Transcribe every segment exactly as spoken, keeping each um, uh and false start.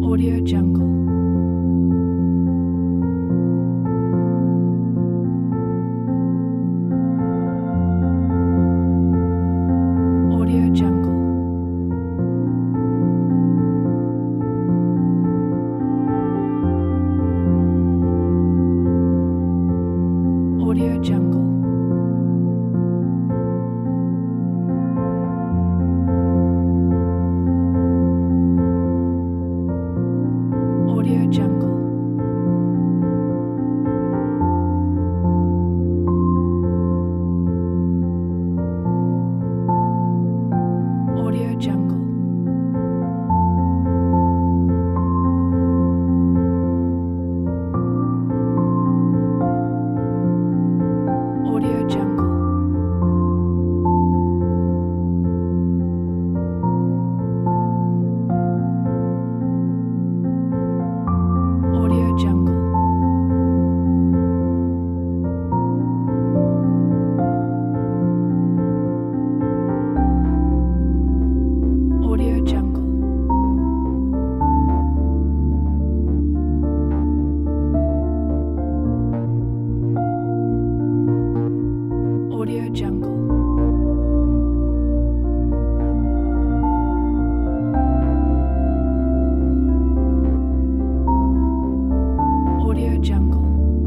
Audio Jungle. Audio Jungle. Audio Jungle. Audio Jungle. Audio Jungle. Audio Jungle. Audio Jungle. Audio Jungle. Audio Jungle. Audio Jungle.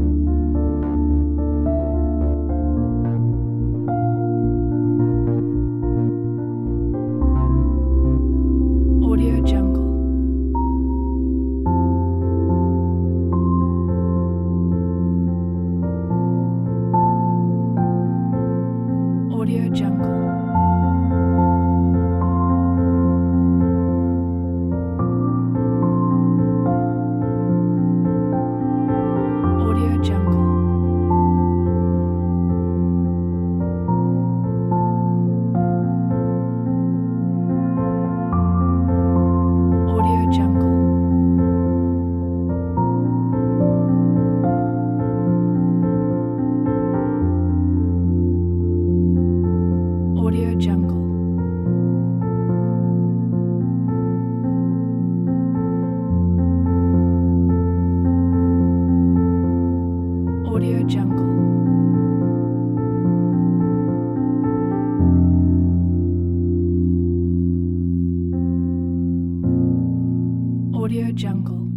Audio Jungle. Audio Jungle. Audio Jungle. Audio Jungle. Audio Jungle. Audio Jungle. Audio Jungle.